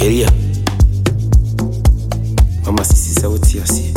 area. Mama sisi sauti yasi.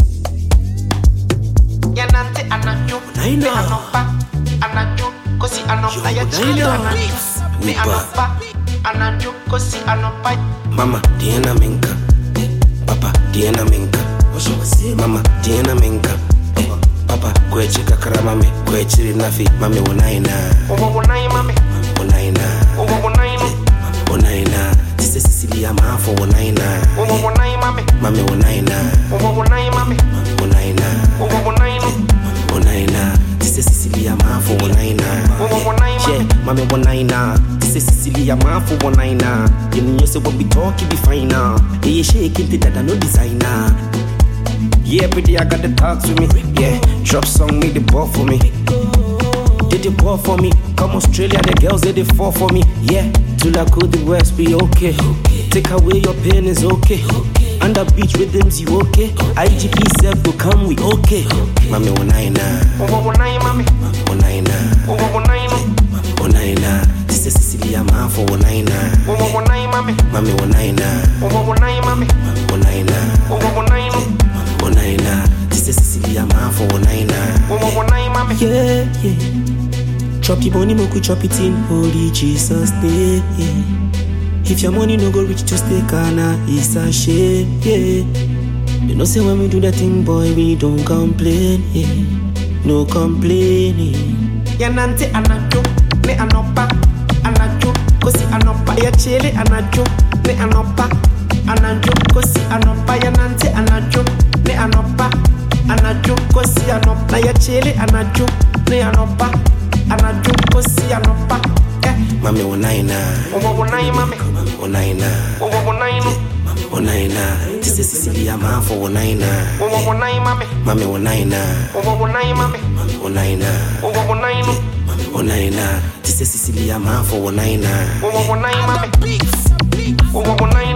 Yanante anajo, me anopa, anajo, kosi anopa ya chile. Me anopa, anajo, kosi anopa. Mama Diana Menka, Papa Diana Menka, Mama Diana Menka, Papa kwechi kakara mame, kwechi nafi mame wonaina. Wonai mame, wonaina. Wonaina. Wonaina, Tise Cecilia Mafo wonaina. Wonai mame, mame wonaina. Wonai mame, Wonaina. Wonaina. Wonaina, Tise Cecilia Mafo wonaina. Wonai mame wonaina. Tise Cecilia Mafo wonaina. You know say what we talk it be fine now. Hey shake it that I no designer. Yeah, pretty I got the talk to me. Yeah, drop song make the ball for me. Did the ball for me? Come Australia, the girls did it fall for me. Yeah, till I could the West be okay. Take away your pain is okay. Under beach rhythms you okay. IGP self will come we okay. Mame wonaina. Wonai mame, Wonaina. Wonaina. Wonaina. This is Cecilia Mafo wonaina. Wonai mame, Mame wonaina. Wonai mame, Wonaina. Wonaina. Wonaina. This is Cecilia Mafo wonaina. Wonai mame, Yeah, yeah. Chop the money, make we chop it in holy Jesus name. Yeah. If your money no go reach, just take Ghana, it's a shame. Yeah. You know say when we do that thing, boy, we don't complain. Yeah. No complaining. Yanante anajo, me anopa, anajo, kosi anopa ya chile anajo, me anopa, anajo, kosi anopa yanante anajo, me anopa, anajo, kosi anopa ya chile anajo, me anopa, anajo, kosi anopa. Mame wonaina. Wonai mame, Wonaina. Wonaina. Wonaina. This is Cecilia Mafo wonaina. Wonai mame, Mame wonaina. Wonai mame, Wonaina. Wonaina. Wonaina. This is Cecilia Mafo wonaina. Wonai mame, Wonai.